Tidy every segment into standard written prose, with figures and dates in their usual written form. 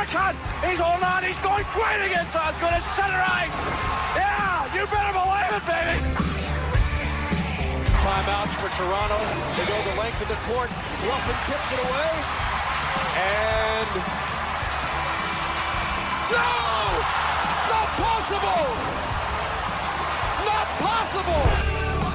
cut. He's holding on. He's going great against Osgood at center ice. Yeah, you better believe it, baby. Timeouts for Toronto. They go the length of the court. Ruffin tips it away. And... No! Not possible! Not possible!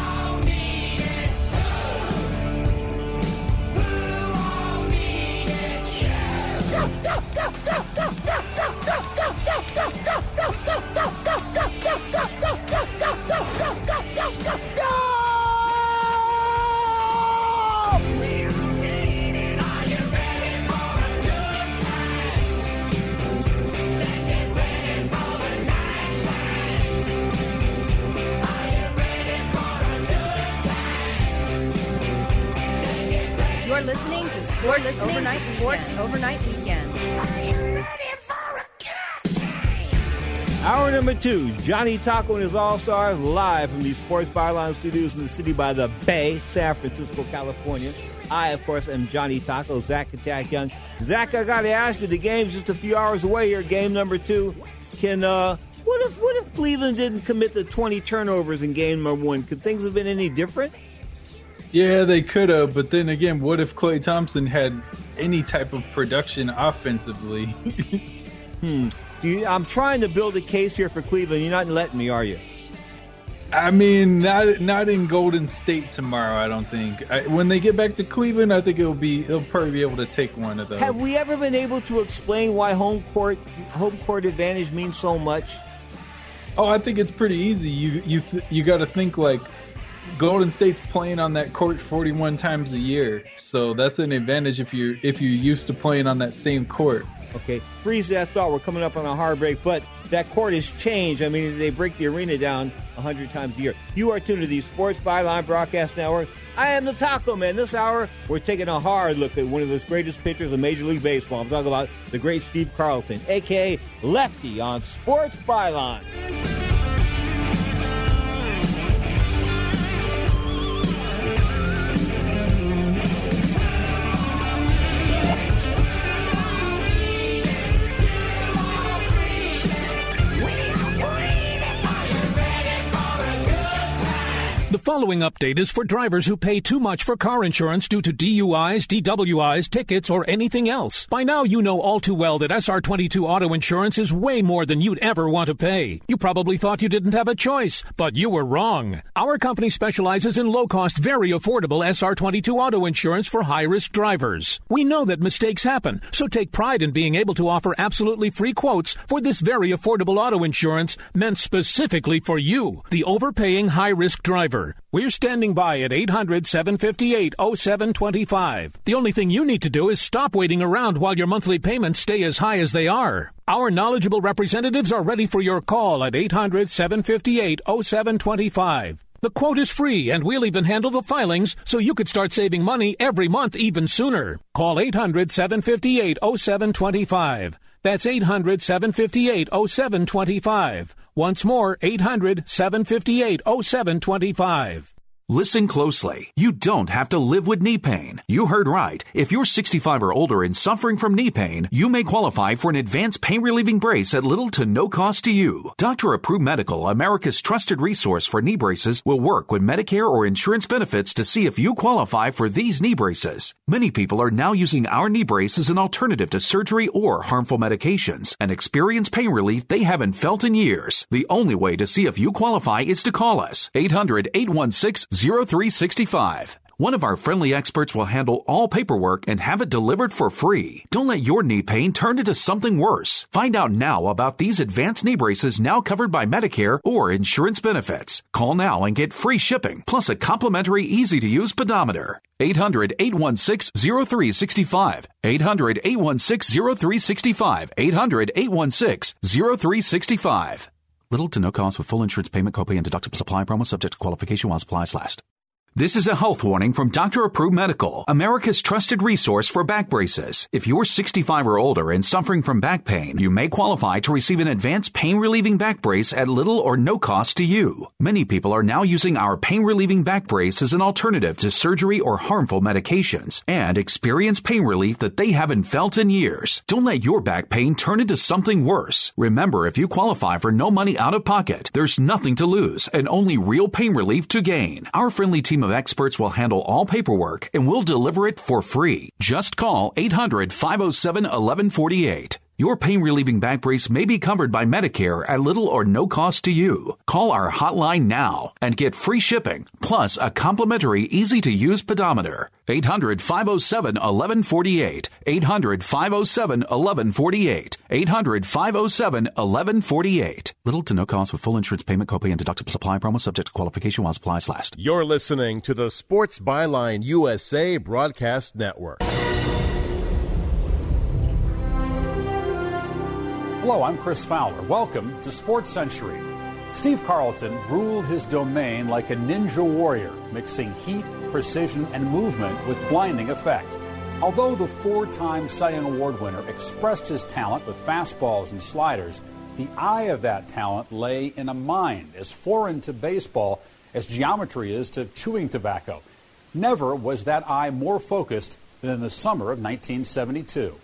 You're listening to Sports Overnight Weekend. Hour number 2, Johnny Taco and his All-Stars live from the Sports Byline Studios in the city by the Bay, San Francisco, California. I, of course, am Johnny Taco, Zach Attack Young. Zach, I got to ask you, the game's just a few hours away here, game number 2. What if Cleveland didn't commit the 20 turnovers in game number 1? Could things have been any different? Yeah, they could have, but then again, what if Klay Thompson had any type of production offensively? I'm trying to build a case here for Cleveland. You're not letting me, are you? I mean, not in Golden State tomorrow, I don't think. When they get back to Cleveland, I think they'll probably be able to take one of those. Have we ever been able to explain why home court advantage means so much? Oh, I think it's pretty easy. You got to think like Golden State's playing on that court 41 times a year, so that's an advantage if you're used to playing on that same court. Okay, freeze that thought. We're coming up on a hard break, but that court has changed. I mean, they break the arena down 100 times a year. You are tuned to the Sports Byline Broadcast Network. I am the Taco Man. This hour, we're taking a hard look at one of the greatest pitchers of Major League Baseball. I'm talking about the great Steve Carlton, a.k.a. Lefty, on Sports Byline. The following update is for drivers who pay too much for car insurance due to DUIs, DWIs, tickets, or anything else. By now, you know all too well that SR22 auto insurance is way more than you'd ever want to pay. You probably thought you didn't have a choice, but you were wrong. Our company specializes in low-cost, very affordable SR22 auto insurance for high-risk drivers. We know that mistakes happen, so take pride in being able to offer absolutely free quotes for this very affordable auto insurance meant specifically for you, the overpaying high-risk driver. We're standing by at 800-758-0725. The only thing you need to do is stop waiting around while your monthly payments stay as high as they are. Our knowledgeable representatives are ready for your call at 800-758-0725. The quote is free, and we'll even handle the filings so you could start saving money every month even sooner. Call 800-758-0725. That's 800-758-0725. Once more, 800-758-0725. Listen closely. You don't have to live with knee pain. You heard right. If you're 65 or older and suffering from knee pain, you may qualify for an advanced pain-relieving brace at little to no cost to you. Dr. Approved Medical, America's trusted resource for knee braces, will work with Medicare or insurance benefits to see if you qualify for these knee braces. Many people are now using our knee brace as an alternative to surgery or harmful medications and experience pain relief they haven't felt in years. The only way to see if you qualify is to call us. 800-816-0365. One of our friendly experts will handle all paperwork and have it delivered for free. Don't let your knee pain turn into something worse. Find out now about these advanced knee braces now covered by Medicare or insurance benefits. Call now and get free shipping, plus a complimentary easy-to-use pedometer. 800-816-0365. 800-816-0365. 800-816-0365. Little to no cost with full insurance payment, copay, and deductible supply promo subject to qualification while supplies last. This is a health warning from Dr. Approved Medical, America's trusted resource for back braces. If you're 65 or older and suffering from back pain, you may qualify to receive an advanced pain-relieving back brace at little or no cost to you. Many people are now using our pain-relieving back brace as an alternative to surgery or harmful medications and experience pain relief that they haven't felt in years. Don't let your back pain turn into something worse. Remember, if you qualify for no money out of pocket, there's nothing to lose and only real pain relief to gain. Our friendly team of experts will handle all paperwork and will deliver it for free. Just call 800-507-1148. Your pain-relieving back brace may be covered by Medicare at little or no cost to you. Call our hotline now and get free shipping, plus a complimentary, easy-to-use pedometer. 800-507-1148. 800-507-1148. 800-507-1148. Little to no cost with full insurance payment, copay, and deductible supply promo subject to qualification while supplies last. You're listening to the Sports Byline USA Broadcast Network. Hello, I'm Chris Fowler. Welcome to Sports Century. Steve Carlton ruled his domain like a ninja warrior, mixing heat, precision, and movement with blinding effect. Although the four-time Cy Young Award winner expressed his talent with fastballs and sliders, the eye of that talent lay in a mind as foreign to baseball as geometry is to chewing tobacco. Never was that eye more focused than in the summer of 1972.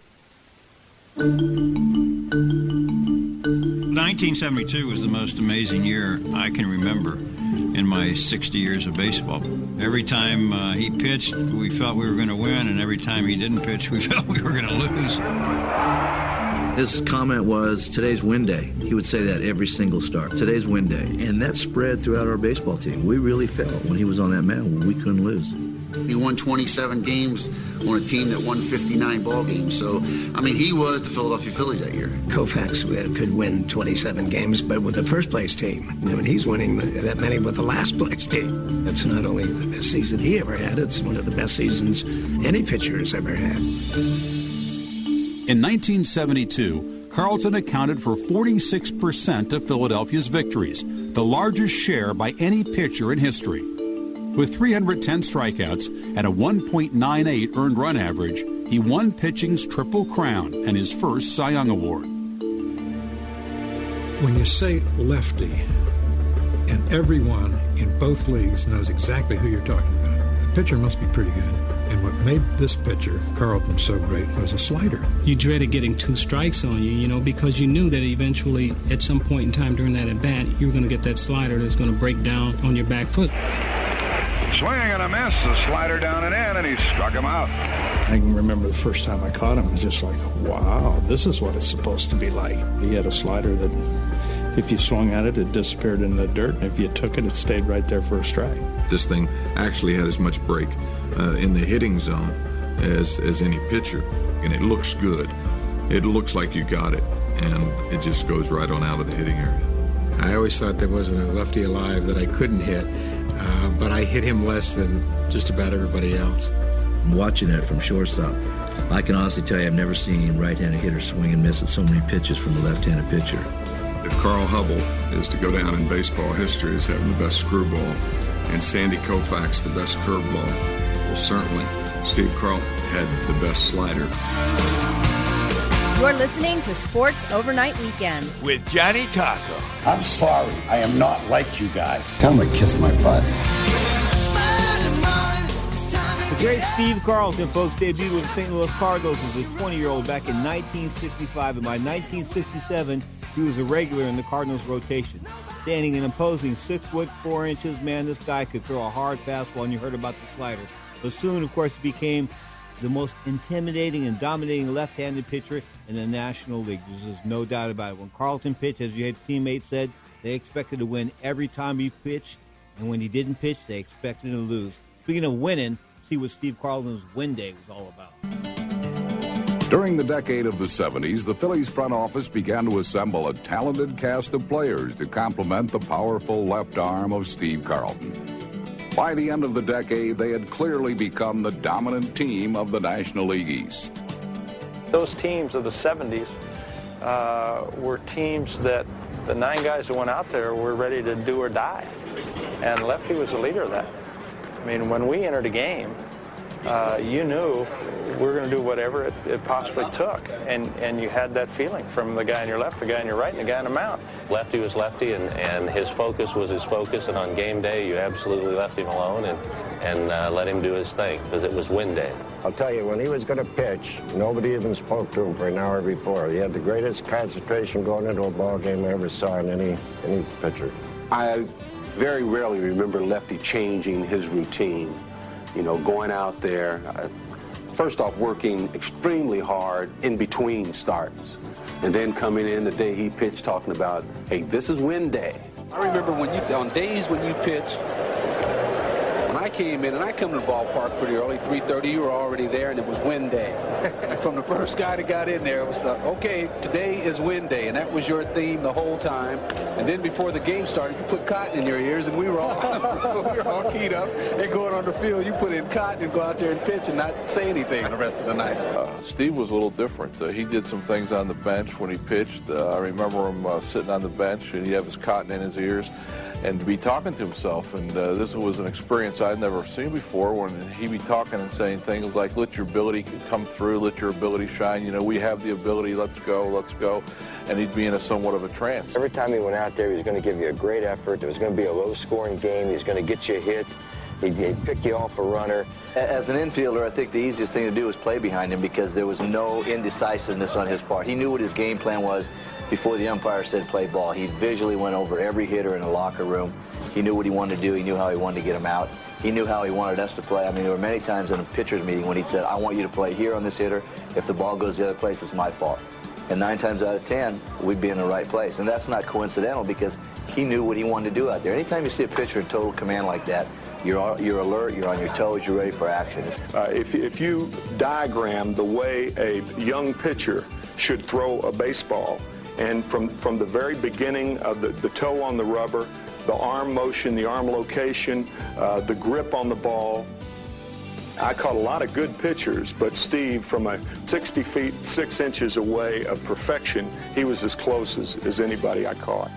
1972 was the most amazing year I can remember in my 60 years of baseball. Every time he pitched, we felt we were going to win, and every time he didn't pitch, we felt we were going to lose. His comment was, today's win day. He would say that every single start. Today's win day. And that spread throughout our baseball team. We really felt when he was on that mound, we couldn't lose. He won 27 games on a team that won 59 ball games. So, I mean, he was the Philadelphia Phillies that year. Koufax could win 27 games, but with the first-place team. I mean, he's winning that many with the last-place team. It's not only the best season he ever had, it's one of the best seasons any pitcher has ever had. In 1972, Carlton accounted for 46% of Philadelphia's victories, the largest share by any pitcher in history. With 310 strikeouts and a 1.98 earned run average, he won pitching's Triple Crown and his first Cy Young Award. When you say lefty, and everyone in both leagues knows exactly who you're talking about, the pitcher must be pretty good. And what made this pitcher, Carlton, so great was a slider. You dreaded getting two strikes on you, because you knew that eventually, at some point in time during that at-bat, you were going to get that slider that's going to break down on your back foot. Swing and a miss, a slider down and in, and he struck him out. I can remember the first time I caught him, it was just like, wow, this is what it's supposed to be like. He had a slider that, if you swung at it, it disappeared in the dirt, and if you took it, it stayed right there for a strike. This thing actually had as much break in the hitting zone as any pitcher, and it looks good. It looks like you got it, and it just goes right on out of the hitting area. I always thought there wasn't a lefty alive that I couldn't hit. But I hit him less than just about everybody else. Watching it from shortstop, I can honestly tell you I've never seen right-handed hitters swing and miss at so many pitches from a left-handed pitcher. If Carl Hubble is to go down in baseball history as having the best screwball and Sandy Koufax the best curveball, well, certainly Steve Carlton had the best slider. You're listening to Sports Overnight Weekend with Johnny Taco. I'm sorry, I am not like you guys. Tell him to kiss my butt. The great Steve Carlton, folks, debuted with the St. Louis Cardinals as a 20-year-old back in 1965, and by 1967, he was a regular in the Cardinals' rotation. Standing and imposing 6 foot 4 inches, man, this guy could throw a hard fastball, and you heard about the slider. But soon, of course, he became the most intimidating and dominating left-handed pitcher in the National League. There's no doubt about it. When Carlton pitched, as your teammates said, they expected to win every time he pitched, and when he didn't pitch, they expected to lose. Speaking of winning, see what Steve Carlton's win day was all about. During the decade of the 70s, the Phillies front office began to assemble a talented cast of players to complement the powerful left arm of Steve Carlton. By the end of the decade, they had clearly become the dominant team of the National League East. Those teams of the 70s were teams that the 9 guys that went out there were ready to do or die. And Lefty was the leader of that. I mean, when we entered a game, you knew we were going to do whatever it possibly took. And you had that feeling from the guy on your left, the guy on your right, and the guy on the mound. Lefty was lefty, and his focus was his focus. And on game day, you absolutely left him alone and let him do his thing because it was win day. I'll tell you, when he was going to pitch, nobody even spoke to him for an hour before. He had the greatest concentration going into a ball game I ever saw in any pitcher. I very rarely remember Lefty changing his routine. You know, going out there, first off, working extremely hard in between starts, and then coming in the day he pitched talking about, hey, this is win day. I remember on days when you pitched, when I came in, and I come to the ballpark pretty early, 3:30, you were already there, and it was win day. From the first guy that got in there, it was like, okay, today is win day, and that was your theme the whole time. And then before the game started, you put cotton in your ears, and we were all keyed up and going on the field. You put in cotton and go out there and pitch and not say anything the rest of the night. Steve was a little different. He did some things on the bench when he pitched. I remember him sitting on the bench, and he'd have his cotton in his ears and to be talking to himself. And this was an experience I'd never seen before, when he'd be talking and saying things like, let your ability come through, let your ability shine. You know, we have the ability, let's go, let's go. And he'd be in a somewhat of a trance. Every time he went out there, he was going to give you a great effort. It was going to be a low-scoring game. He was going to get you a hit. He'd pick you off a runner. As an infielder, I think the easiest thing to do was play behind him because there was no indecisiveness on his part. He knew what his game plan was before the umpire said play ball. He visually went over every hitter in the locker room. He knew what he wanted to do. He knew how he wanted to get him out. He knew how he wanted us to play. I mean, there were many times in a pitcher's meeting when he'd said, I want you to play here on this hitter. If the ball goes the other place, it's my fault. And 9 times out of 10, we'd be in the right place. And that's not coincidental because he knew what he wanted to do out there. Anytime you see a pitcher in total command like that, you're alert, you're on your toes, you're ready for action. If you diagram the way a young pitcher should throw a baseball, and from the very beginning of the toe on the rubber, the arm motion, the arm location, the grip on the ball, I caught a lot of good pitchers, but Steve, from a 60 feet, 6 inches away of perfection, he was as close as anybody I caught.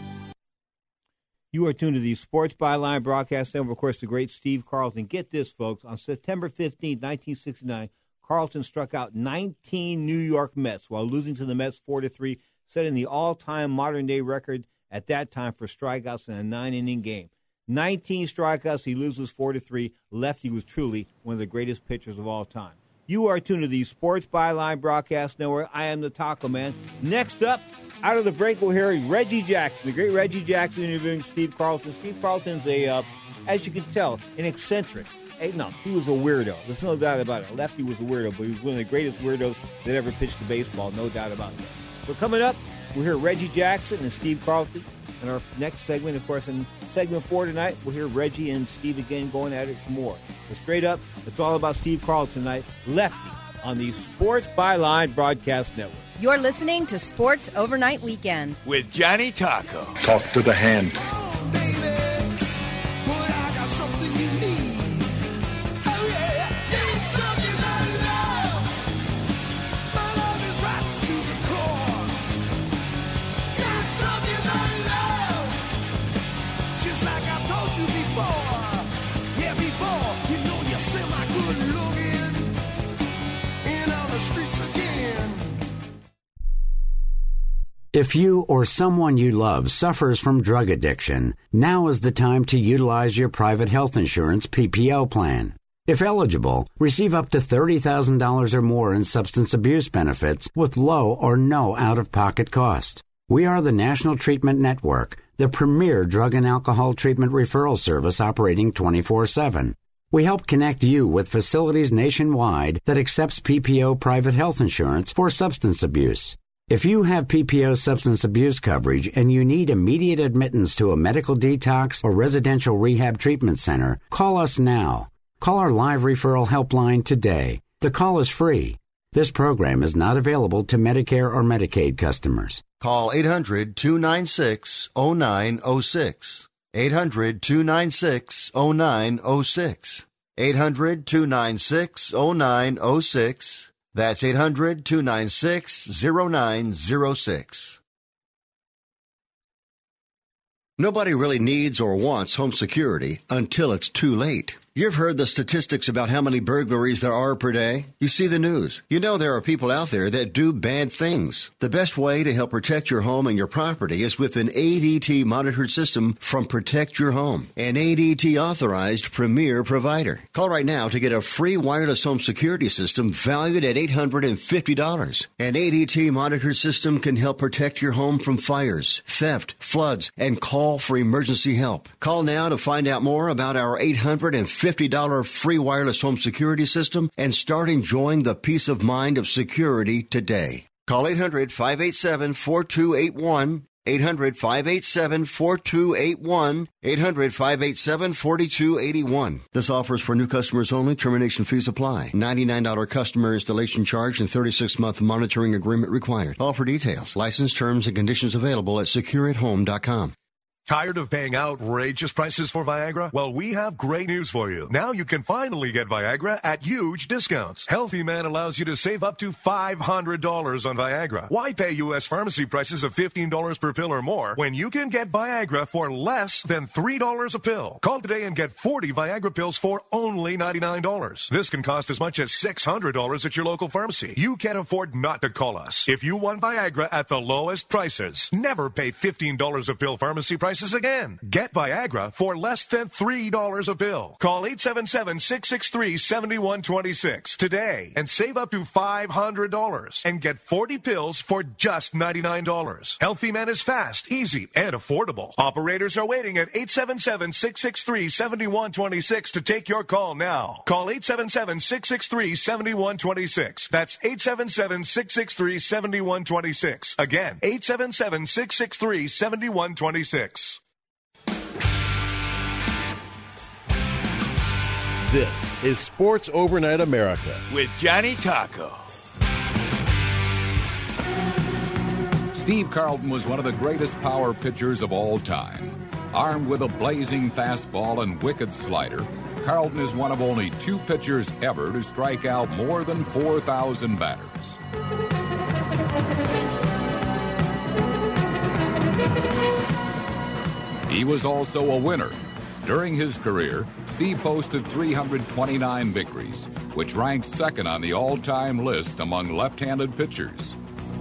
You are tuned to the Sports Byline broadcast network. Of course, the great Steve Carlton. Get this, folks. On September 15, 1969, Carlton struck out 19 New York Mets while losing to the Mets 4-3, setting the all-time modern-day record at that time for strikeouts in a 9-inning game. 19 strikeouts, he loses 4-3. Lefty was truly one of the greatest pitchers of all time. You are tuned to the Sports Byline broadcast network. I am the Taco Man. Next up, out of the break, we'll hear Reggie Jackson, the great Reggie Jackson interviewing Steve Carlton. Steve Carlton's as you can tell, an eccentric. No, he was a weirdo. There's no doubt about it. Lefty was a weirdo, but he was one of the greatest weirdos that ever pitched the baseball, no doubt about that. So coming up, we'll hear Reggie Jackson and Steve Carlton. In our next segment, of course, in segment 4 tonight, we'll hear Reggie and Steve again going at it some more. But straight up, it's all about Steve Carlton tonight, Lefty, on the Sports Byline Broadcast Network. You're listening to Sports Overnight Weekend with Johnny Taco. Talk to the hand. If you or someone you love suffers from drug addiction, now is the time to utilize your private health insurance PPO plan. If eligible, receive up to $30,000 or more in substance abuse benefits with low or no out-of-pocket cost. We are the National Treatment Network, the premier drug and alcohol treatment referral service operating 24/7. We help connect you with facilities nationwide that accepts PPO private health insurance for substance abuse. If you have PPO substance abuse coverage and you need immediate admittance to a medical detox or residential rehab treatment center, call us now. Call our live referral helpline today. The call is free. This program is not available to Medicare or Medicaid customers. Call 800-296-0906. 800-296-0906. 800-296-0906. That's 800-296-0906. Nobody really needs or wants home security until it's too late. You've heard the statistics about how many burglaries there are per day. You see the news. You know there are people out there that do bad things. The best way to help protect your home and your property is with an ADT monitored system from Protect Your Home, an ADT authorized premier provider. Call right now to get a free wireless home security system valued at $850. An ADT monitored system can help protect your home from fires, theft, floods, and call for emergency help. Call now to find out more about our $850 free wireless home security system and start enjoying the peace of mind of security today. Call 800-587-4281, 800-587-4281, 800-587-4281. This offer is for new customers only. Termination fees apply. $99 customer installation charge and 36-month monitoring agreement required. All for details. License terms and conditions available at secureathome.com. Tired of paying outrageous prices for Viagra? Well, we have great news for you. Now you can finally get Viagra at huge discounts. Healthy Man allows you to save up to $500 on Viagra. Why pay U.S. pharmacy prices of $15 per pill or more when you can get Viagra for less than $3 a pill? Call today and get 40 Viagra pills for only $99. This can cost as much as $600 at your local pharmacy. You can't afford not to call us. If you want Viagra at the lowest prices, never pay $15 a pill pharmacy prices again. Get Viagra for less than $3 a pill. Call 877-663-7126 today and save up to $500 and get 40 pills for just $99. Healthy Man is fast, easy, and affordable. Operators are waiting at 877-663-7126 to take your call now. Call 877-663-7126. That's 877-663-7126. Again, 877-663-7126. This is Sports Overnight America with Johnny Taco. Steve Carlton was one of the greatest power pitchers of all time. Armed with a blazing fastball and wicked slider, Carlton is one of only two pitchers ever to strike out more than 4,000 batters. He was also a winner. During his career, Steve posted 329 victories, which ranks second on the all-time list among left-handed pitchers.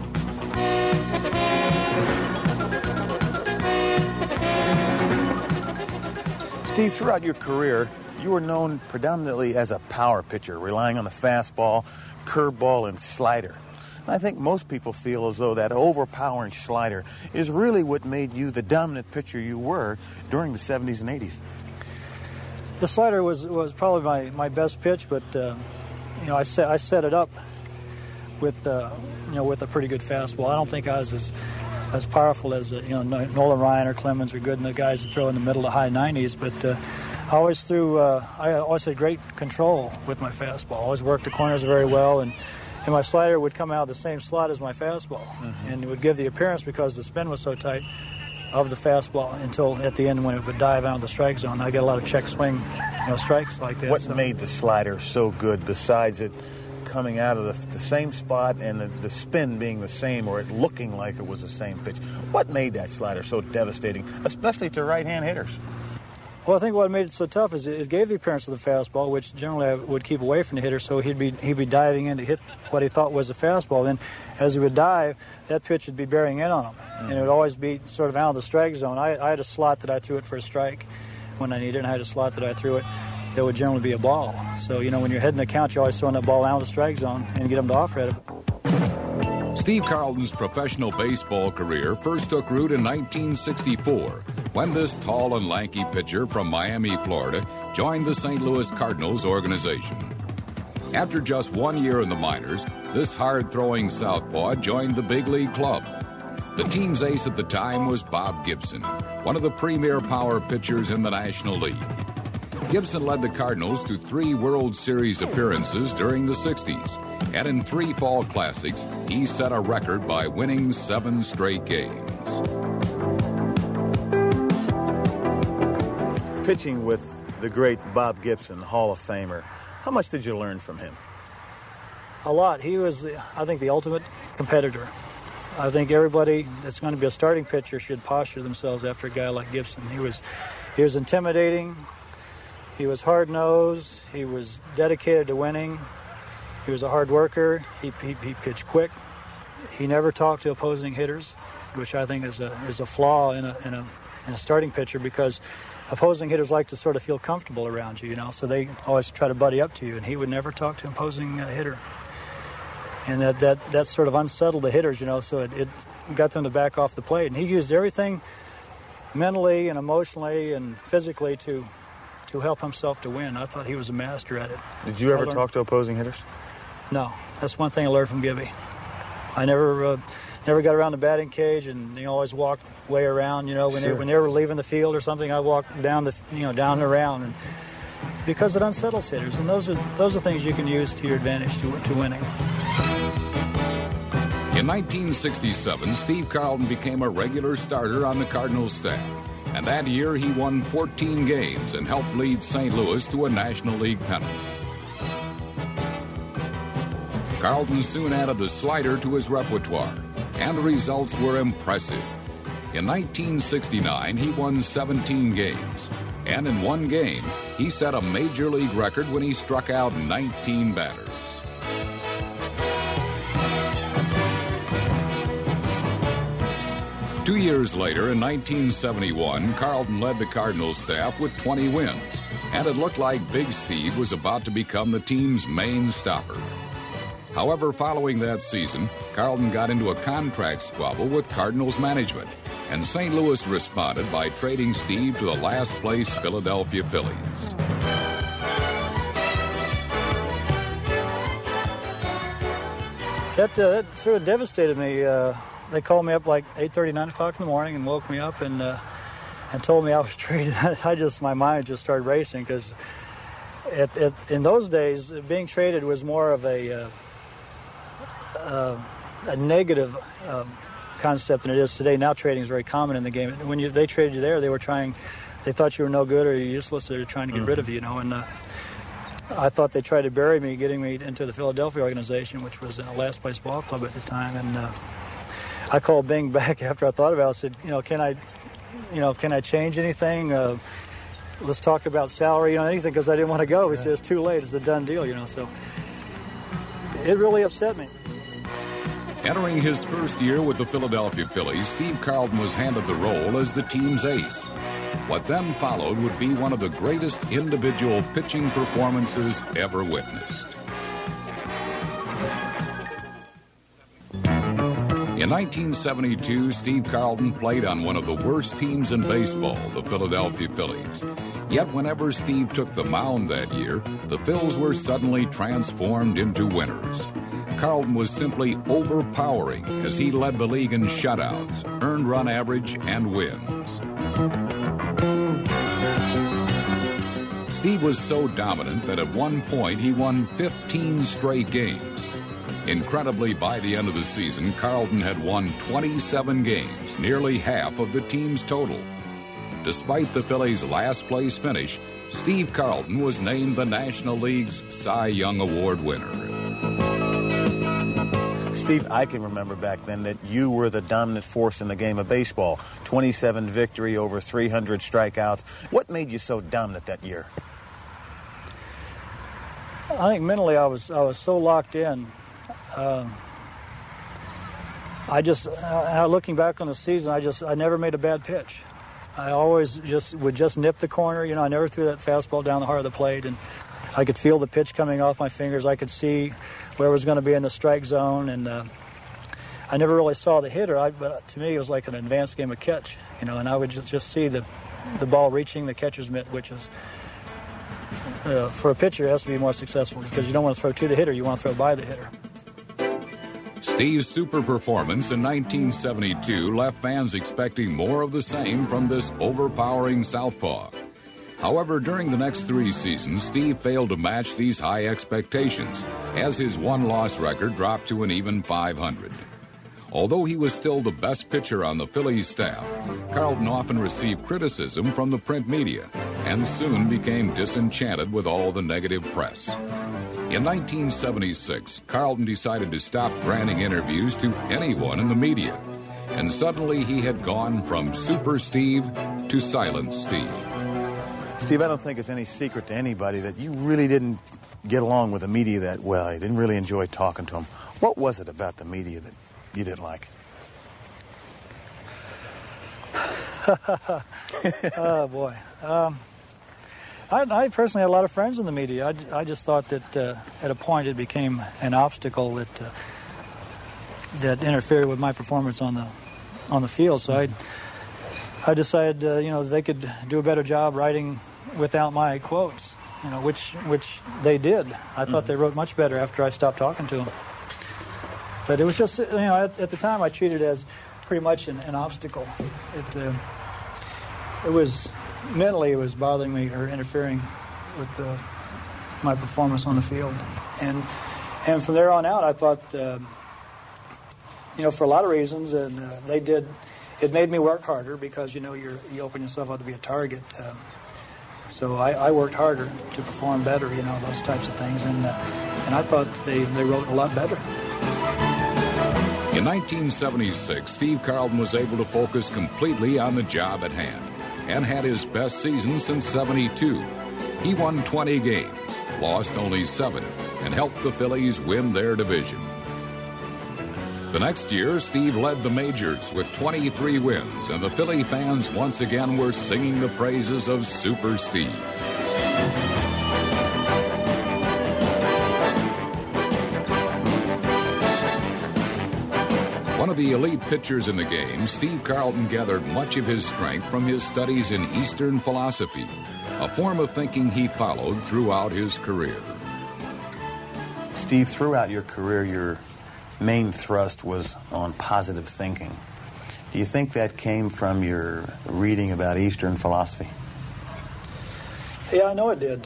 Steve, throughout your career, you were known predominantly as a power pitcher, relying on the fastball, curveball, and slider. I think most people feel as though that overpowering slider is really what made you the dominant pitcher you were during the 70s and 80s. The slider was probably my best pitch, but I set it up with with a pretty good fastball. I don't think I was as powerful as Nolan Ryan or Clemens are good, and the guys that throw in the middle to high 90s. But I always had great control with my fastball. I always worked the corners very well, and my slider would come out of the same slot as my fastball, and it would give the appearance, because the spin was so tight, of the fastball until at the end when it would dive out of the strike zone. I get a lot of check swing strikes like that. What made the slider so good besides it coming out of the same spot and the spin being the same, or it looking like it was the same pitch? What made that slider so devastating, especially to right-hand hitters? Well, I think what made it so tough is it gave the appearance of the fastball, which generally I would keep away from the hitter, so he'd be diving in to hit what he thought was a fastball. Then as he would dive, that pitch would be bearing in on him, and it would always be sort of out of the strike zone. I had a slot that I threw it for a strike when I needed it, and I had a slot that I threw it that would generally be a ball. So, when you're heading the count, you're always throwing that ball out of the strike zone and get them to offer it. Steve Carlton's professional baseball career first took root in 1964 when this tall and lanky pitcher from Miami, Florida, joined the St. Louis Cardinals organization. After just 1 year in the minors, this hard-throwing southpaw joined the big league club. The team's ace at the time was Bob Gibson, one of the premier power pitchers in the National League. Gibson led the Cardinals to 3 World Series appearances during the 60s, and in 3 fall classics, he set a record by winning 7 straight games. Pitching with the great Bob Gibson, the Hall of Famer, how much did you learn from him? A lot. He was, I think, the ultimate competitor. I think everybody that's going to be a starting pitcher should posture themselves after a guy like Gibson. He was intimidating. He was hard-nosed. He was dedicated to winning. He was a hard worker. He pitched quick. He never talked to opposing hitters, which I think is a flaw in a starting pitcher, because opposing hitters like to sort of feel comfortable around you, you know, so they always try to buddy up to you, and he would never talk to an opposing hitter. And that sort of unsettled the hitters, you know, so it got them to back off the plate. And he used everything mentally and emotionally and physically to help himself to win. I thought he was a master at it. Did you ever talk to opposing hitters? No. That's one thing I learned from Gibby. I never got around the batting cage, and always walked way around. You know, when they were leaving the field or something, I walked down down and around, and because it unsettles hitters, and those are things you can use to your advantage to winning. In 1967, Steve Carlton became a regular starter on the Cardinals staff, and that year he won 14 games and helped lead St. Louis to a National League pennant. Carlton soon added the slider to his repertoire, and the results were impressive. In 1969, he won 17 games, and in one game, he set a major league record when he struck out 19 batters. Two years later, in 1971, Carlton led the Cardinals staff with 20 wins, and it looked like Big Steve was about to become the team's main stopper. However, following that season, Carlton got into a contract squabble with Cardinals management, and St. Louis responded by trading Steve to the last-place Philadelphia Phillies. That sort of devastated me. They called me up like 8:30, 9 o'clock in the morning and woke me up and told me I was traded. My mind just started racing, because in those days, being traded was more of a negative concept than it is today. Now trading is very common in the game. When they traded you there, they thought you were no good or you're useless. They were trying to get rid of you, and I thought they tried to bury me, getting me into the Philadelphia organization, which was in a last place ball club at the time. And I called Bing back after I thought about it. I said, can I change anything? Let's talk about salary, anything, because I didn't want to go. He said, it's too late. It's a done deal, so it really upset me. Entering his first year with the Philadelphia Phillies, Steve Carlton was handed the role as the team's ace. What then followed would be one of the greatest individual pitching performances ever witnessed. In 1972, Steve Carlton played on one of the worst teams in baseball, the Philadelphia Phillies. Yet whenever Steve took the mound that year, the Phils were suddenly transformed into winners. Carlton was simply overpowering as he led the league in shutouts, earned run average, and wins. Steve was so dominant that at one point he won 15 straight games. Incredibly, by the end of the season, Carlton had won 27 games, nearly half of the team's total. Despite the Phillies' last-place finish, Steve Carlton was named the National League's Cy Young Award winner. Steve, I can remember back then that you were the dominant force in the game of baseball. 27 victory, over 300 strikeouts. What made you so dominant that year? I think mentally I was so locked in. Looking back on the season, I never made a bad pitch. I always would nip the corner. I never threw that fastball down the heart of the plate, and I could feel the pitch coming off my fingers. I could see where it was going to be in the strike zone, and I never really saw the hitter. But to me, it was like an advanced game of catch, and I would just see the ball reaching the catcher's mitt, which is for a pitcher, it has to be more successful, because you don't want to throw to the hitter, you want to throw by the hitter. Steve's super performance in 1972 left fans expecting more of the same from this overpowering southpaw. However, during the next 3 seasons, Steve failed to match these high expectations, as his one-loss record dropped to an even .500. Although he was still the best pitcher on the Phillies staff, Carlton often received criticism from the print media and soon became disenchanted with all the negative press. In 1976, Carlton decided to stop granting interviews to anyone in the media, and suddenly he had gone from Super Steve to Silent Steve. Steve, I don't think it's any secret to anybody that you really didn't get along with the media that well. You didn't really enjoy talking to them. What was it about the media that you didn't like? Oh, boy. I personally had a lot of friends in the media. I just thought that at a point it became an obstacle that interfered with my performance on the field. So I decided, they could do a better job writing without my quotes, which they did. I thought they wrote much better after I stopped talking to them. But it was just, at the time I treated it as pretty much an obstacle. It was mentally, it was bothering me or interfering with my performance on the field. And from there on out, I thought, for a lot of reasons, and it made me work harder because, you open yourself up to be a target. So I worked harder to perform better, those types of things. And I thought they wrote a lot better. In 1976, Steve Carlton was able to focus completely on the job at hand and had his best season since '72. He won 20 games, lost only 7, and helped the Phillies win their division. The next year, Steve led the majors with 23 wins, and the Philly fans once again were singing the praises of Super Steve. One of the elite pitchers in the game, Steve Carlton gathered much of his strength from his studies in Eastern philosophy, a form of thinking he followed throughout his career. Steve, throughout your career, your main thrust was on positive thinking. Do you think that came from your reading about Eastern philosophy? Yeah, I know it did.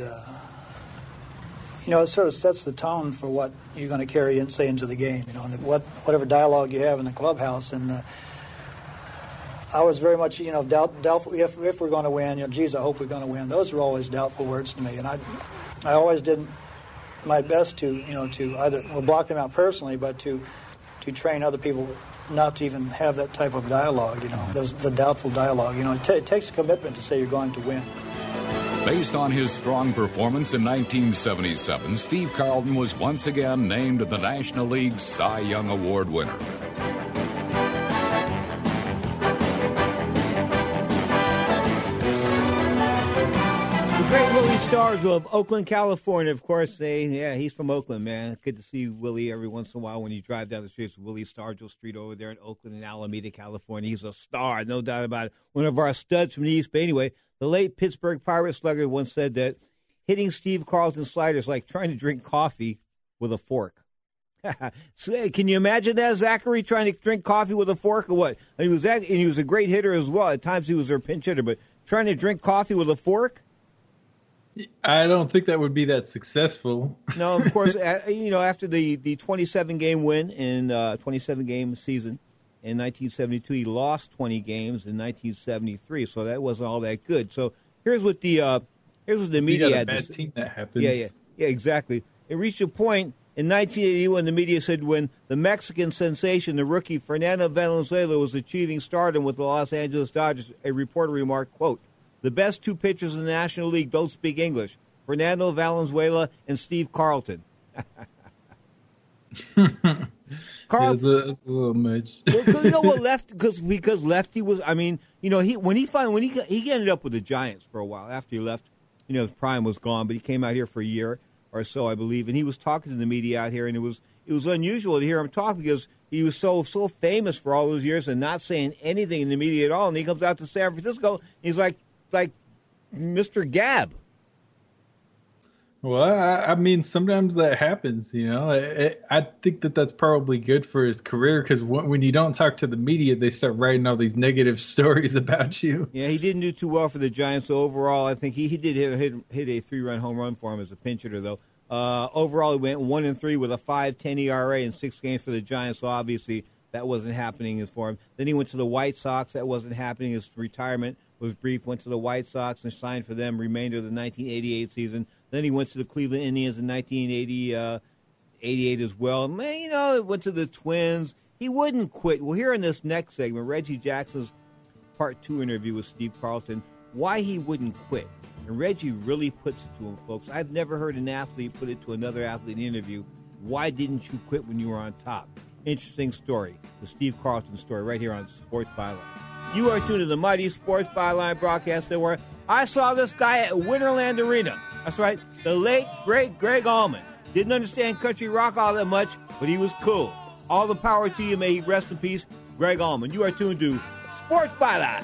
It sort of sets the tone for what you're going to carry into the game, and whatever dialogue you have in the clubhouse. And I was very much, doubtful if we're going to win. I hope we're going to win. Those were always doubtful words to me, and I always did my best to either block them out personally, but to train other people not to even have that type of dialogue. The doubtful dialogue. It takes a commitment to say you're going to win. Based on his strong performance in 1977, Steve Carlton was once again named the National League Cy Young Award winner. The great Willie Stargell of Oakland, California. Of course, he's from Oakland, man. Good to see Willie every once in a while when you drive down the streets of Willie Stargell Street over there in Oakland and Alameda, California. He's a star, no doubt about it. One of our studs from the East Bay. Anyway, the late Pittsburgh Pirates slugger once said that hitting Steve Carlton's sliders is like trying to drink coffee with a fork. So, can you imagine that, Zachary, trying to drink coffee with a fork or what? He was a great hitter as well. At times he was their pinch hitter, but trying to drink coffee with a fork? I don't think that would be that successful. No, of course, after the 27-game win in 27-game season in 1972, he lost 20 games in 1973, so that wasn't all that good. So here's what the media you got had a bad to say. team that happens. Yeah, exactly. It reached a point in 1981, the media said, when the Mexican sensation, the rookie Fernando Valenzuela, was achieving stardom with the Los Angeles Dodgers, a reporter remarked, quote, "The best two pitchers in the National League don't speak English, Fernando Valenzuela and Steve Carlton." Carlton, that's a little much. Because Lefty was. I mean, he ended up with the Giants for a while after he left. His prime was gone, but he came out here for a year or so, I believe, and he was talking to the media out here, and it was unusual to hear him talk because he was so famous for all those years and not saying anything in the media at all. And he comes out to San Francisco, and he's like Mr. Gab. Well, I mean, sometimes that happens, I think that's probably good for his career because when you don't talk to the media, they start writing all these negative stories about you. Yeah, he didn't do too well for the Giants. So overall, I think he did hit a 3-run home run for him as a pinch hitter, though. Overall, he went 1-3 with a 5.10 ERA in 6 games for the Giants, so obviously that wasn't happening for him. Then he went to the White Sox. That wasn't happening. His retirement was brief. Went to the White Sox and signed for them remainder of the 1988 season. Then he went to the Cleveland Indians in 1988 as well. Man, went to the Twins. He wouldn't quit. Well, here in this next segment, Reggie Jackson's Part 2 interview with Steve Carlton, why he wouldn't quit. And Reggie really puts it to him, folks. I've never heard an athlete put it to another athlete in an interview. Why didn't you quit when you were on top? Interesting story. The Steve Carlton story right here on Sports Byline. You are tuned to the mighty Sports Byline broadcast where I saw this guy at Winterland Arena. That's right. The late, great Greg Allman. Didn't understand country rock all that much, but he was cool. All the power to you. May he rest in peace, Greg Allman. You are tuned to Sports Byline.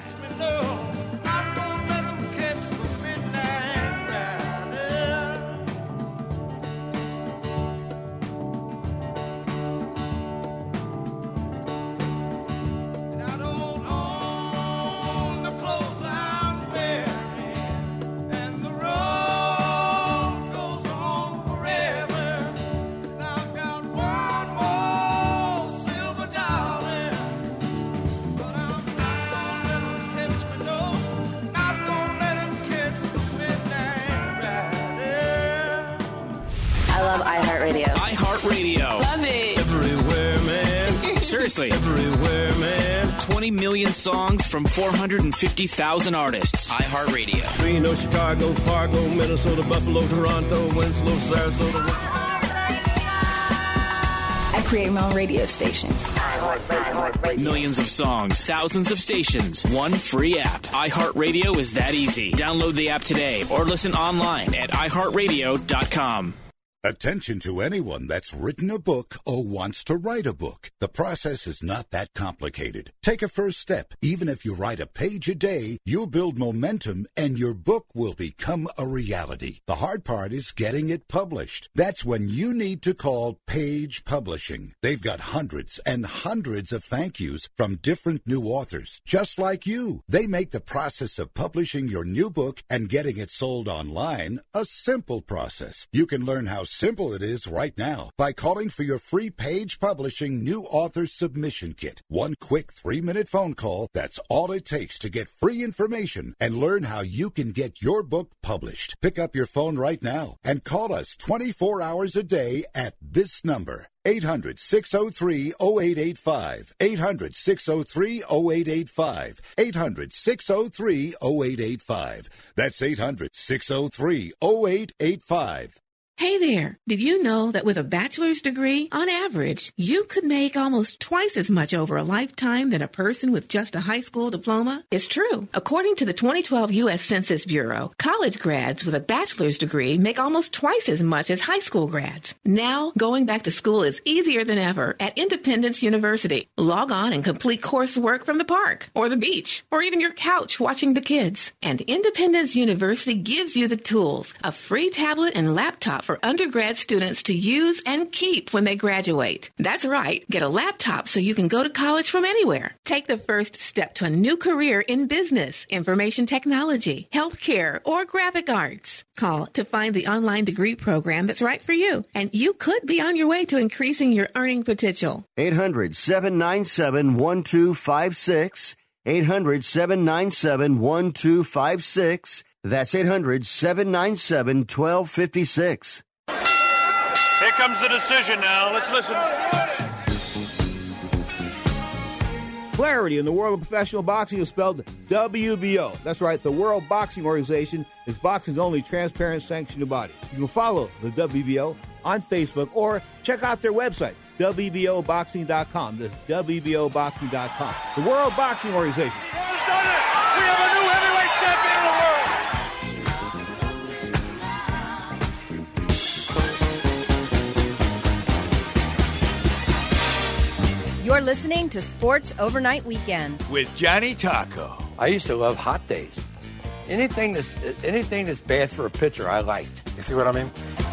iHeartRadio. Love it. Everywhere, man. Seriously. Everywhere, man. 20 million songs from 450,000 artists. iHeartRadio. Reno, Chicago, Fargo, Minnesota, Buffalo, Toronto, Winslow, Sarasota. I create my own radio stations. Millions of songs, thousands of stations, one free app. iHeartRadio is that easy. Download the app today or listen online at iHeartRadio.com. Attention to anyone that's written a book or wants to write a book. The process is not that complicated. Take a first step. Even if you write a page a day, you'll build momentum and your book will become a reality. The hard part is getting it published. That's when you need to call Page Publishing. They've got hundreds and hundreds of thank yous from different new authors, just like you. They make the process of publishing your new book and getting it sold online a simple process. You can learn how simple it is right now by calling for your free Page Publishing New Author Submission Kit. One quick 3-minute phone call, that's all it takes to get free information and learn how you can get your book published. Pick up your phone right now and call us 24 hours a day at this number. 800-603-0885. 800-603-0885. 800-603-0885. That's 800-603-0885. Hey there, did you know that with a bachelor's degree, on average, you could make almost twice as much over a lifetime than a person with just a high school diploma? It's true. According to the 2012 U.S. Census Bureau, college grads with a bachelor's degree make almost twice as much as high school grads. Now, going back to school is easier than ever at Independence University. Log on and complete coursework from the park, or the beach, or even your couch watching the kids. And Independence University gives you the tools, a free tablet and laptop for undergrad students to use and keep when they graduate. That's right. Get a laptop so you can go to college from anywhere. Take the first step to a new career in business, information technology, healthcare, or graphic arts. Call to find the online degree program that's right for you, and you could be on your way to increasing your earning potential. 800-797-1256. 800-797-1256. That's 800-797-1256. Here comes the decision now. Let's listen. Clarity in the world of professional boxing is spelled WBO. That's right, the World Boxing Organization is boxing's only transparent sanctioned body. You can follow the WBO on Facebook or check out their website, WBOboxing.com. That's WBOboxing.com. The World Boxing Organization. Has done it. We have a new heavyweight champion of the world. You're listening to Sports Overnight Weekend with Johnny Taco. I used to love hot days. Anything that's bad for a pitcher, I liked. You see what I mean?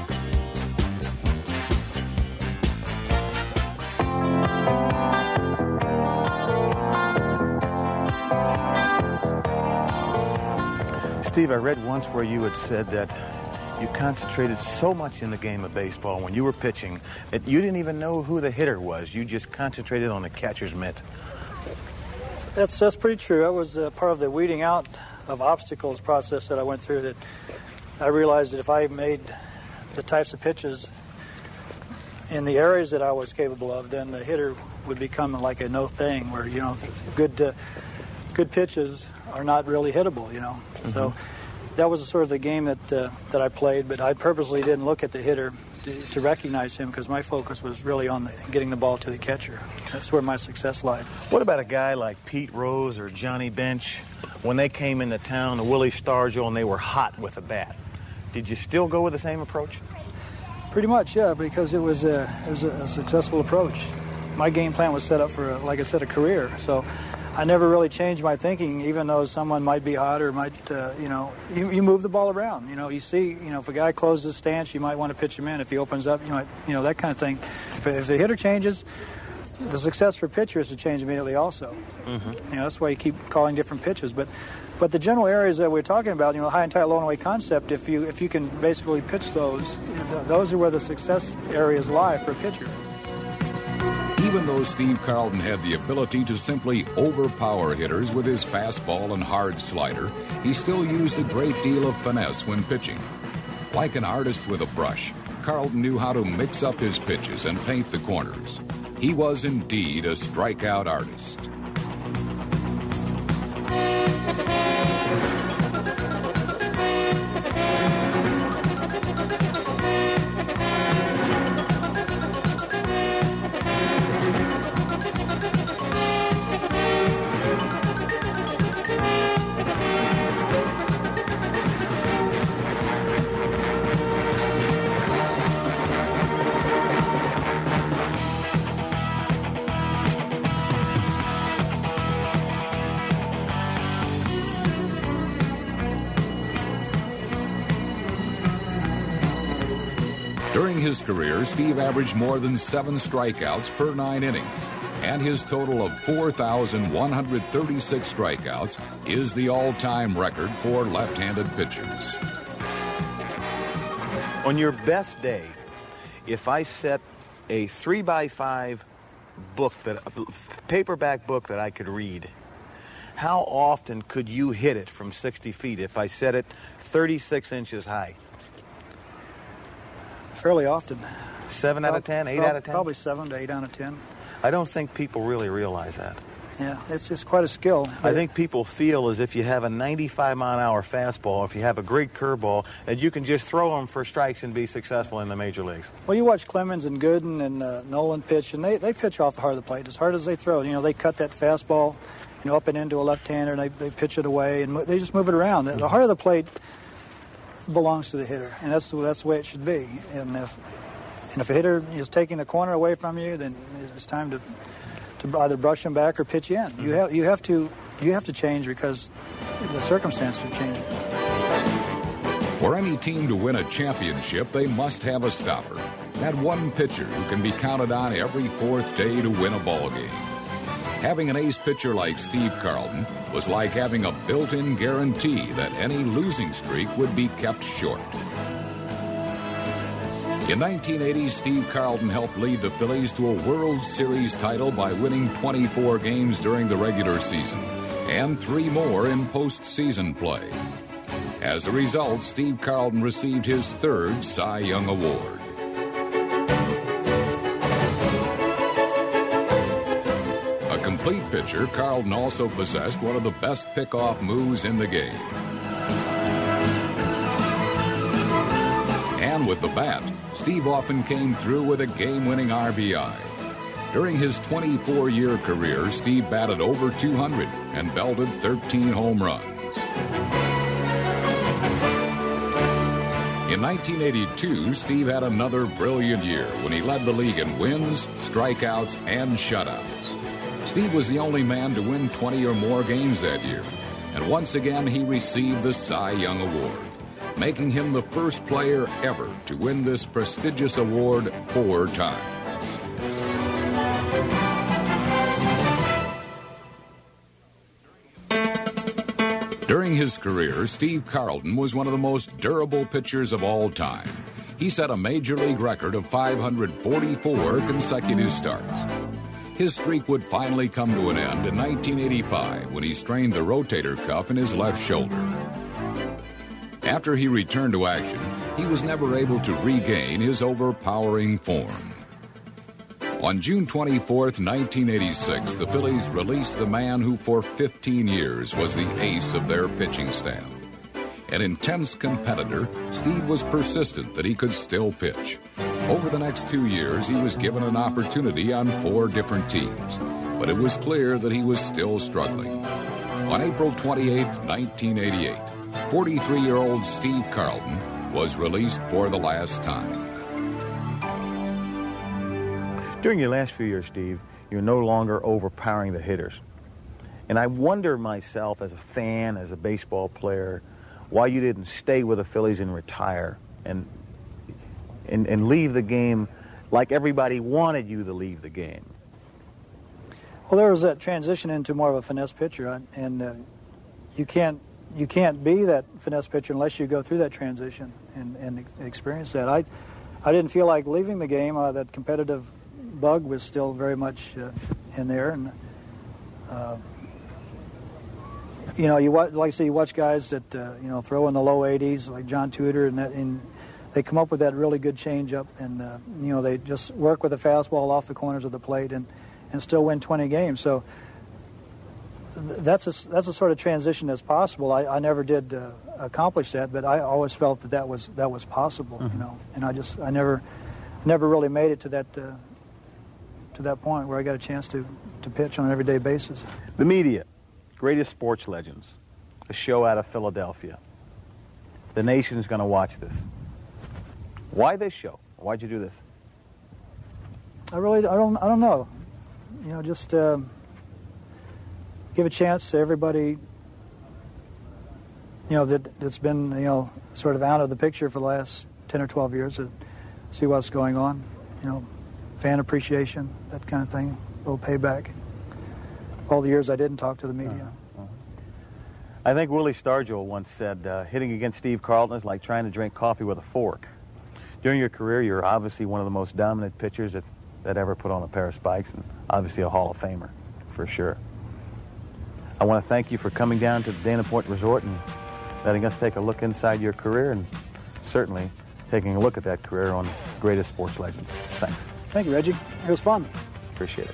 Steve, I read once where you had said that you concentrated so much in the game of baseball when you were pitching that you didn't even know who the hitter was. You just concentrated on the catcher's mitt. That's pretty true. That was part of the weeding out of obstacles process that I went through. That I realized that if I made the types of pitches in the areas that I was capable of, then the hitter would become like a no thing. Where good pitches are not really hittable. Mm-hmm. So that was sort of the game that I played, but I purposely didn't look at the hitter to recognize him because my focus was really on getting the ball to the catcher. That's where my success lied. What about a guy like Pete Rose or Johnny Bench? When they came into town, to Willie Stargell, and they were hot with a bat, did you still go with the same approach? Pretty much, yeah, because it was a successful approach. My game plan was set up for, like I said, a career. So I never really changed my thinking, even though someone might be hot or might, you move the ball around. You see, if a guy closes his stance, you might want to pitch him in. If he opens up, that kind of thing. If the hitter changes, the success for pitcher is to change immediately also. Mm-hmm. That's why you keep calling different pitches. But the general areas that we're talking about, high and tight, low and away concept, if you can basically pitch those are where the success areas lie for a pitcher. Even though Steve Carlton had the ability to simply overpower hitters with his fastball and hard slider, he still used a great deal of finesse when pitching. Like an artist with a brush, Carlton knew how to mix up his pitches and paint the corners. He was indeed a strikeout artist. During his career, Steve averaged more than 7 strikeouts per 9 innings, and his total of 4,136 strikeouts is the all-time record for left-handed pitchers. On your best day, if I set a 3x5 book, paperback book that I could read, how often could you hit it from 60 feet if I set it 36 inches high? Fairly often. 7 out of 10, 8 out of 10? Probably 7 to 8 out of 10. I don't think people really realize that. Yeah, it's quite a skill. I think people feel as if you have a 95-mile-an-hour fastball, if you have a great curveball, that you can just throw them for strikes and be successful in the major leagues. Well, you watch Clemens and Gooden and Nolan pitch, and they pitch off the heart of the plate as hard as they throw. They cut that fastball, up and into a left-hander, and they pitch it away, and they just move it around. The heart of the plate belongs to the hitter, and that's the way it should be. And if a hitter is taking the corner away from you, then it's time to either brush him back or pitch in. Mm-hmm. You have to change because the circumstances are changing. For any team to win a championship, they must have a stopper. That one pitcher who can be counted on every 4th day to win a ball game. Having an ace pitcher like Steve Carlton was like having a built-in guarantee that any losing streak would be kept short. In 1980, Steve Carlton helped lead the Phillies to a World Series title by winning 24 games during the regular season and 3 more in postseason play. As a result, Steve Carlton received his 3rd Cy Young Award. Complete pitcher, Carlton also possessed one of the best pickoff moves in the game. And with the bat, Steve often came through with a game-winning RBI. During his 24-year career, Steve batted over 200 and belted 13 home runs. In 1982, Steve had another brilliant year when he led the league in wins, strikeouts, and shutouts. Steve was the only man to win 20 or more games that year, and once again he received the Cy Young Award, making him the first player ever to win this prestigious award 4 times. During his career, Steve Carlton was one of the most durable pitchers of all time. He set a major league record of 544 consecutive starts. His streak would finally come to an end in 1985 when he strained the rotator cuff in his left shoulder. After he returned to action, he was never able to regain his overpowering form. On June 24, 1986, the Phillies released the man who for 15 years was the ace of their pitching staff. An intense competitor, Steve was persistent that he could still pitch. Over the next 2 years, he was given an opportunity on 4 different teams, but it was clear that he was still struggling. On April 28, 1988, 43-year-old Steve Carlton was released for the last time. During your last few years, Steve, you're no longer overpowering the hitters. And I wonder myself, as a fan, as a baseball player, why you didn't stay with the Phillies and retire and leave the game like everybody wanted you to leave the game. Well, there was that transition into more of a finesse pitcher, and you can't be that finesse pitcher unless you go through that transition and experience that. I didn't feel like leaving the game. That competitive bug was still very much in there, and you watch guys that throw in the low 80s like John Tudor, and they come up with that really good changeup, and they just work with the fastball off the corners of the plate and still win 20 games. So that's a sort of transition that's possible. I never did accomplish that, but I always felt that was possible, and I never really made it to that point where I got a chance to pitch on an everyday basis. The media, greatest sports legends, a show out of Philadelphia. The nation's going to watch this. Why this show? Why'd you do this? I don't know. Just give a chance to everybody, that's been, sort of out of the picture for the last 10 or 12 years to see what's going on, fan appreciation, that kind of thing, a little payback. All the years I didn't talk to the media. I think Willie Stargell once said, hitting against Steve Carlton is like trying to drink coffee with a fork. During your career, you're obviously one of the most dominant pitchers that ever put on a pair of spikes, and obviously a Hall of Famer, for sure. I want to thank you for coming down to the Dana Point Resort and letting us take a look inside your career, and certainly taking a look at that career on Greatest Sports Legends. Thanks. Thank you, Reggie. It was fun. Appreciate it.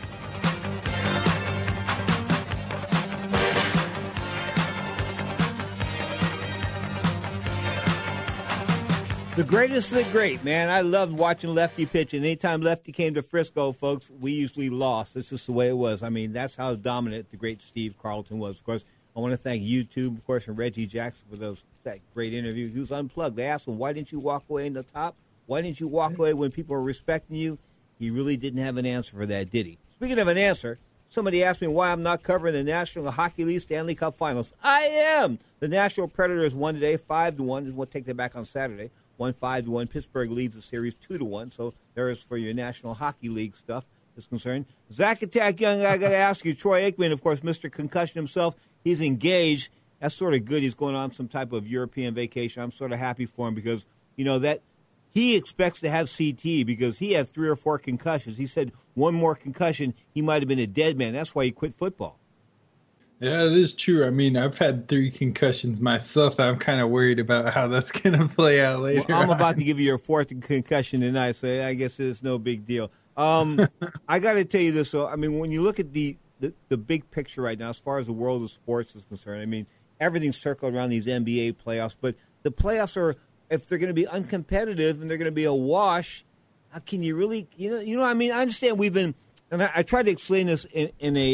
The greatest of the great, man. I loved watching Lefty pitch, and anytime Lefty came to Frisco, folks, we usually lost. It's just the way it was. I mean, that's how dominant the great Steve Carlton was. Of course, I want to thank YouTube, of course, and Reggie Jackson for that great interview. He was unplugged. They asked him, why didn't you walk away in the top? Why didn't you walk away when people were respecting you? He really didn't have an answer for that, did he? Speaking of an answer, somebody asked me why I'm not covering the National Hockey League Stanley Cup Finals. I am! The Nashville Predators won today 5-1. We'll take that back on Saturday. 5-1. Pittsburgh leads the series 2-1. So there is for your National Hockey League stuff is concerned. Zach Attack Young, I got to ask you, Troy Aikman, of course, Mr. Concussion himself, he's engaged. That's sort of good. He's going on some type of European vacation. I'm sort of happy for him because, that he expects to have CT because he had 3 or 4 concussions. He said one more concussion, he might have been a dead man. That's why he quit football. Yeah, it is true. I mean, I've had 3 concussions myself. I'm kind of worried about how that's going to play out later. Well, I'm about to give you your 4th concussion tonight, so I guess it's no big deal. I got to tell you this, though. I mean, when you look at the big picture right now, as far as the world of sports is concerned, I mean, everything's circled around these NBA playoffs, but the playoffs are, if they're going to be uncompetitive and they're going to be a wash, how can you really, I mean, I understand we've been, and I tried to explain this in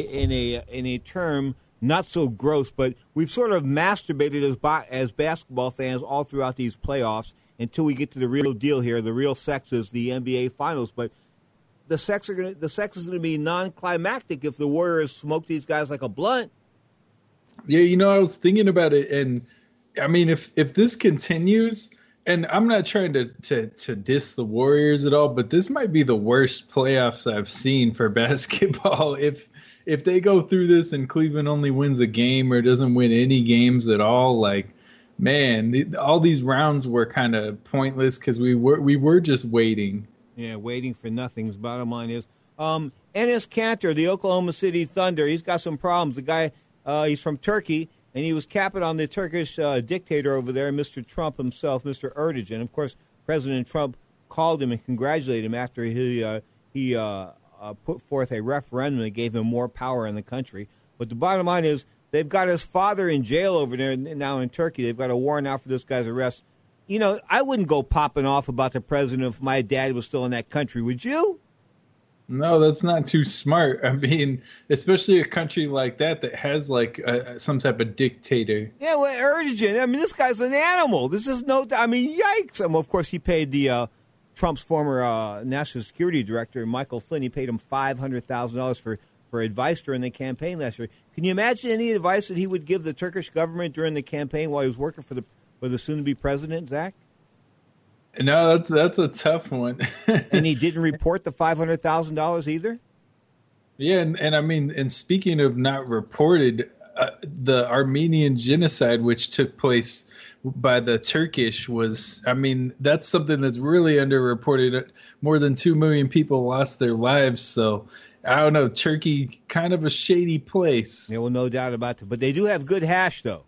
a term not so gross, but we've sort of masturbated as basketball fans all throughout these playoffs until we get to the real deal here. The real sex is the NBA Finals, but the sex is going to be non-climactic if the Warriors smoke these guys like a blunt. Yeah, I was thinking about it, and I mean, if this continues, and I'm not trying to diss the Warriors at all, but this might be the worst playoffs I've seen for basketball. If they go through this and Cleveland only wins a game or doesn't win any games at all, like, man, all these rounds were kind of pointless because we were just waiting. Yeah, waiting for nothing. Bottom line is, Enes Kanter, the Oklahoma City Thunder, he's got some problems. The guy, he's from Turkey, and he was capping on the Turkish dictator over there, Mr. Trump himself, Mr. Erdogan. Of course, President Trump called him and congratulated him after he put forth a referendum that gave him more power in the country. But the bottom line is They've got his father in jail over there now in Turkey. They've got a warrant out for this guy's arrest. You know, I wouldn't go popping off about the president if my dad was still in that country, would you? No, that's not too smart. I mean, especially a country like that has like some type of dictator. Yeah, well, urgent. I mean, this guy's an animal. This is yikes. Of course, he paid the Trump's former national security director, Michael Flynn. He paid him $500,000 for advice during the campaign last year. Can you imagine any advice that he would give the Turkish government during the campaign while he was working for the soon-to-be president, Zach? No, that's a tough one. And he didn't report the $500,000 either? Yeah, and I mean, and speaking of not reported, the Armenian genocide, which took place by the Turkish, was, I mean, that's something that's really underreported. More than 2 million people lost their lives, so I don't know, Turkey, kind of a shady place. Yeah, well, no doubt about that. But they do have good hash, though.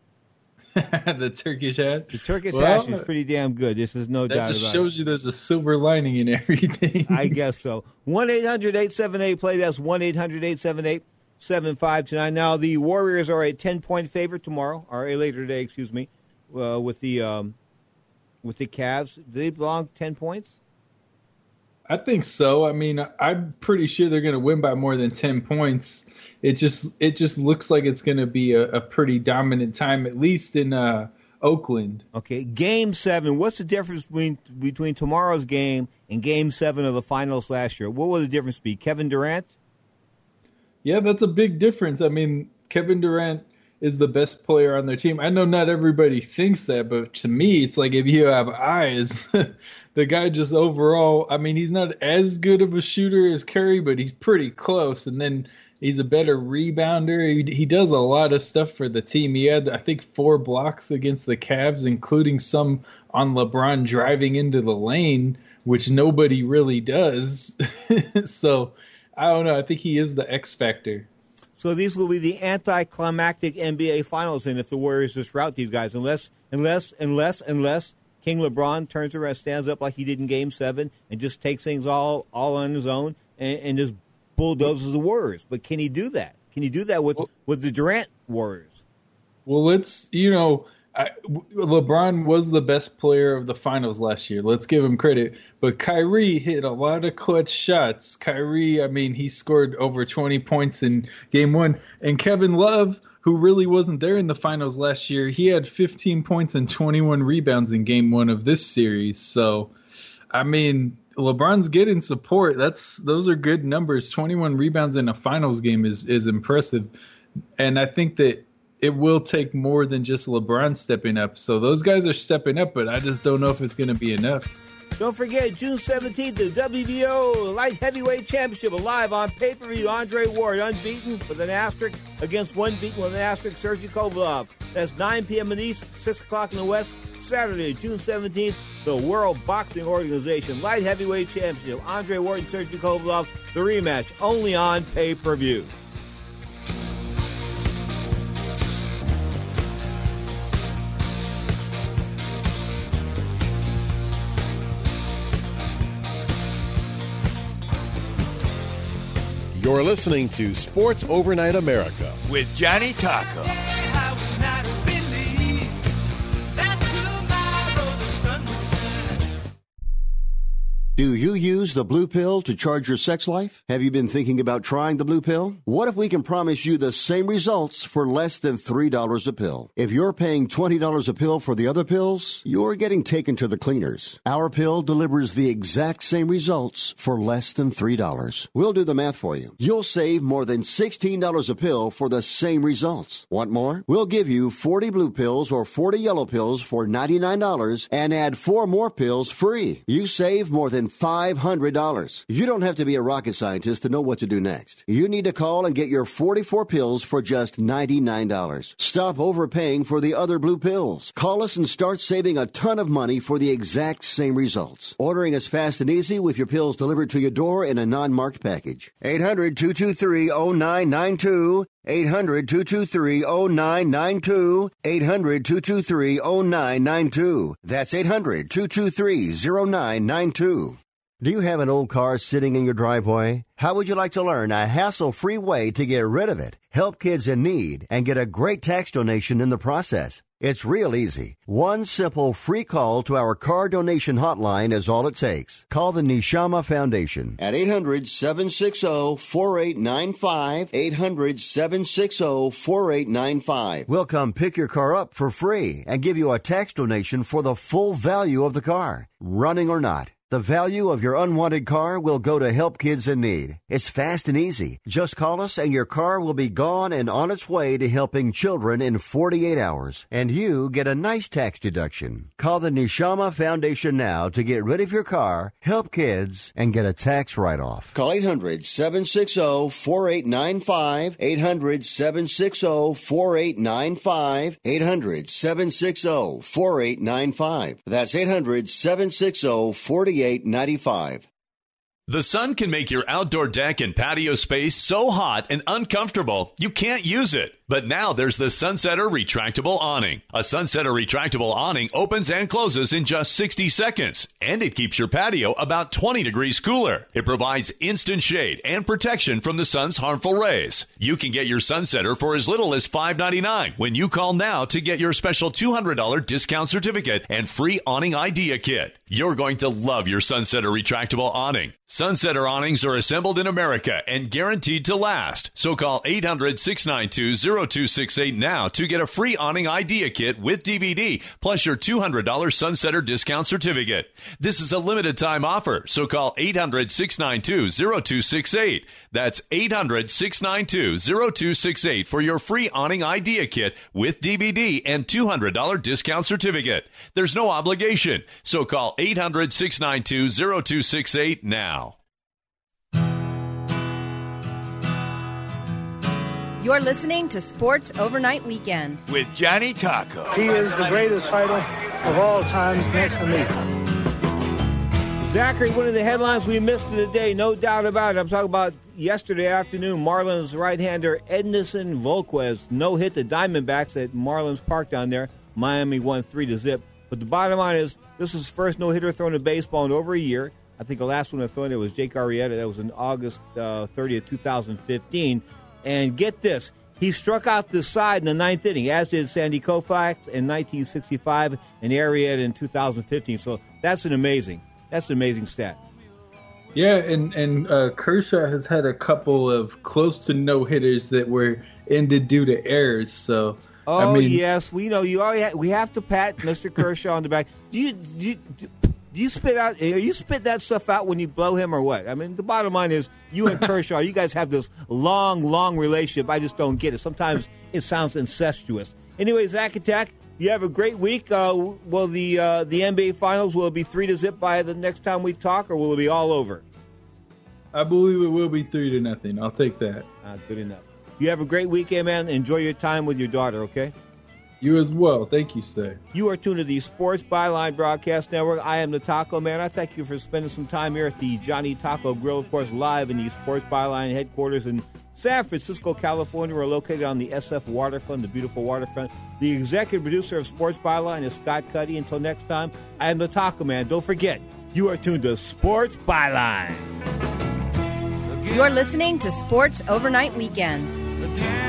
The Turkish hash? The Turkish hash is pretty damn good. This is no doubt about it. That just shows you there's a silver lining in everything. I guess so. 1-800-878-PLAY. That's 1-800-878-7529. Now, the Warriors are a 10-point favorite tomorrow, or later today, excuse me, with the Cavs. Do they belong 10 points? I think so. I mean, I'm pretty sure they're going to win by more than 10 points. It just looks like it's going to be a pretty dominant time, at least in Oakland. Okay, Game 7. What's the difference between tomorrow's game and Game 7 of the finals last year? What will the difference be? Kevin Durant? Yeah, that's a big difference. I mean, Kevin Durant is the best player on their team. I know not everybody thinks that, but to me, it's like if you have eyes, the guy just overall, I mean, he's not as good of a shooter as Curry, but he's pretty close. And then he's a better rebounder. He does a lot of stuff for the team. He had, I think, 4 blocks against the Cavs, including some on LeBron driving into the lane, which nobody really does. So, I don't know. I think he is the X factor. So these will be the anticlimactic NBA Finals, and if the Warriors just rout these guys, unless King LeBron turns around, stands up like he did in Game 7, and just takes things all on his own and just bulldozes the Warriors. But can he do that? Can he do that with the Durant Warriors? Well, LeBron was the best player of the finals last year. Let's give him credit. But Kyrie hit a lot of clutch shots. Kyrie, I mean, he scored over 20 points in Game 1. And Kevin Love, who really wasn't there in the finals last year, he had 15 points and 21 rebounds in Game 1 of this series. So, I mean, LeBron's getting support. Those are good numbers. 21 rebounds in a finals game is impressive. And I think that it will take more than just LeBron stepping up. So those guys are stepping up, but I just don't know if it's going to be enough. Don't forget, June 17th, the WBO Light Heavyweight Championship, live on pay-per-view. Andre Ward, unbeaten with an asterisk, against one beaten with an asterisk, Sergey Kovalev. That's 9 p.m. in the East, 6 o'clock in the West. Saturday, June 17th, the World Boxing Organization Light Heavyweight Championship. Andre Ward and Sergey Kovalev, the rematch, only on pay-per-view. You're listening to Sports Overnight America with Johnny Taco. Do you use the Blue Pill to charge your sex life? Have you been thinking about trying the Blue Pill? What if we can promise you the same results for less than $3 a pill? If you're paying $20 a pill for the other pills, you're getting taken to the cleaners. Our pill delivers the exact same results for less than $3. We'll do the math for you. You'll save more than $16 a pill for the same results. Want more? We'll give you 40 blue pills or 40 yellow pills for $99 and add 4 more pills free. You save more than $500. You don't have to be a rocket scientist to know what to do next. You need to call and get your 44 pills for just $99. Stop overpaying for the other blue pills. Call us and start saving a ton of money for the exact same results. Ordering is fast and easy with your pills delivered to your door in a non-marked package. 800-223-0992. 800-223-0992. 800-223-0992. That's 800-223-0992. Do you have an old car sitting in your driveway? How would you like to learn a hassle-free way to get rid of it, help kids in need, and get a great tax donation in the process? It's real easy. One simple free call to our car donation hotline is all it takes. Call the Neshama Foundation at 800-760-4895, 800-760-4895. We'll come pick your car up for free and give you a tax donation for the full value of the car, running or not. The value of your unwanted car will go to help kids in need. It's fast and easy. Just call us and your car will be gone and on its way to helping children in 48 hours. And you get a nice tax deduction. Call the Neshama Foundation now to get rid of your car, help kids, and get a tax write-off. Call 800-760-4895, 800-760-4895, 800-760-4895. That's 800-760-4895. The sun can make your outdoor deck and patio space so hot and uncomfortable you can't use it. But now there's the Sunsetter Retractable Awning. A Sunsetter Retractable Awning opens and closes in just 60 seconds, and it keeps your patio about 20 degrees cooler. It provides instant shade and protection from the sun's harmful rays. You can get your Sunsetter for as little as $5.99 when you call now to get your special $200 discount certificate and free awning idea kit. You're going to love your Sunsetter Retractable Awning. Sunsetter awnings are assembled in America and guaranteed to last. So call 800-692-0268 now to get a free awning idea kit with DVD plus your $200 Sunsetter discount certificate. This is a limited time offer, so call 800-692-0268. That's 800-692-0268 for your free awning idea kit with DVD and $200 discount certificate. There's no obligation, so call 800-692-0268 now. You're listening to Sports Overnight Weekend with Johnny Taco. He is the greatest fighter of all times next to me. Zachary, one of the headlines we missed today, no doubt about it. I'm talking about yesterday afternoon, Marlins right-hander Edinson Volquez no-hit the Diamondbacks at Marlins Park down there. Miami won 3-0. But the bottom line is, this is his first no-hitter thrown in baseball in over a year. I think the last one I thrown there was Jake Arrieta. That was on August 30th, 2015. And get this, he struck out the side in the ninth inning, as did Sandy Koufax in 1965 and Arrieta in 2015. So that's an amazing stat. Yeah, and Kershaw has had a couple of close to no-hitters that were ended due to errors. So, yes, we know you already. We have to pat Mr. Kershaw on the back. Do you spit out? Are you spit that stuff out when you blow him, or what? I mean, the bottom line is, you and Kershaw, you guys have this long relationship. I just don't get it. Sometimes it sounds incestuous. Anyway, Zach Attack, you have a great week. Will the NBA Finals, will it be 3-0 by the next time we talk, or will it be all over? I believe it will be 3-0. I'll take that. Good enough. You have a great weekend, man. Enjoy your time with your daughter, okay? You as well. Thank you, sir. You are tuned to the Sports Byline Broadcast Network. I am the Taco Man. I thank you for spending some time here at the Johnny Taco Grill, of course, live in the Sports Byline headquarters in San Francisco, California. We're located on the SF waterfront, the beautiful waterfront. The executive producer of Sports Byline is Scott Cuddy. Until next time, I am the Taco Man. Don't forget, you are tuned to Sports Byline. You're listening to Sports Overnight Weekend.